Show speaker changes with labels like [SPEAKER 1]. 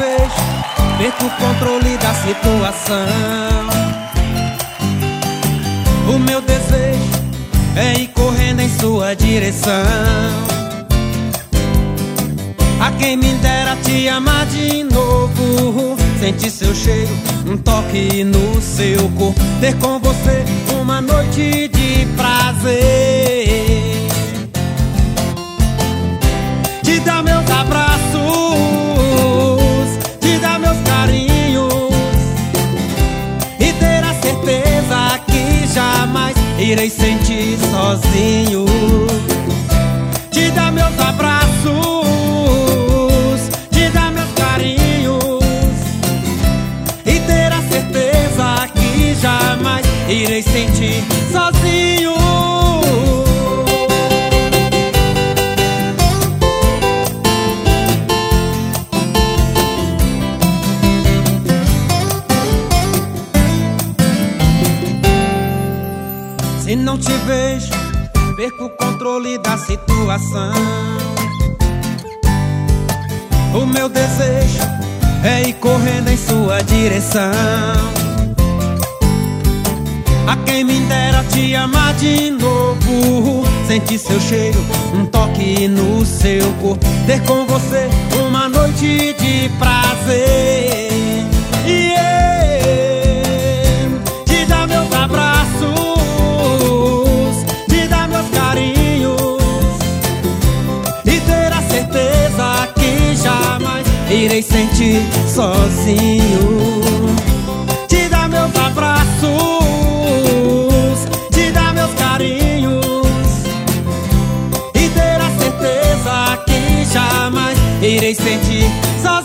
[SPEAKER 1] vejo, perco o controle da situação. O meu desejo é ir correndo em sua direção. A quem me dera te amar de novo, sentir seu cheiro, um toque no seu corpo, ter com você uma noite de prazer, te dar meus abraços, te dar meus carinhos e ter a certeza que jamais irei sentir sozinho. Te dar meus abraços, te dar meus carinhos e ter a certeza que jamais irei sentir sozinho. Se não te vejo, perco o controle da situação. O meu desejo é ir correndo em sua direção. A quem me dera te amar de novo, sentir seu cheiro, um toque no seu corpo, ter com você uma noite de prazer. Te dar meus abraços, te dar meus carinhos e ter a certeza que jamais irei sentir sozinho. Te dar meus abraços, te dar meus carinhos e ter a certeza que jamais irei sentir sozinho.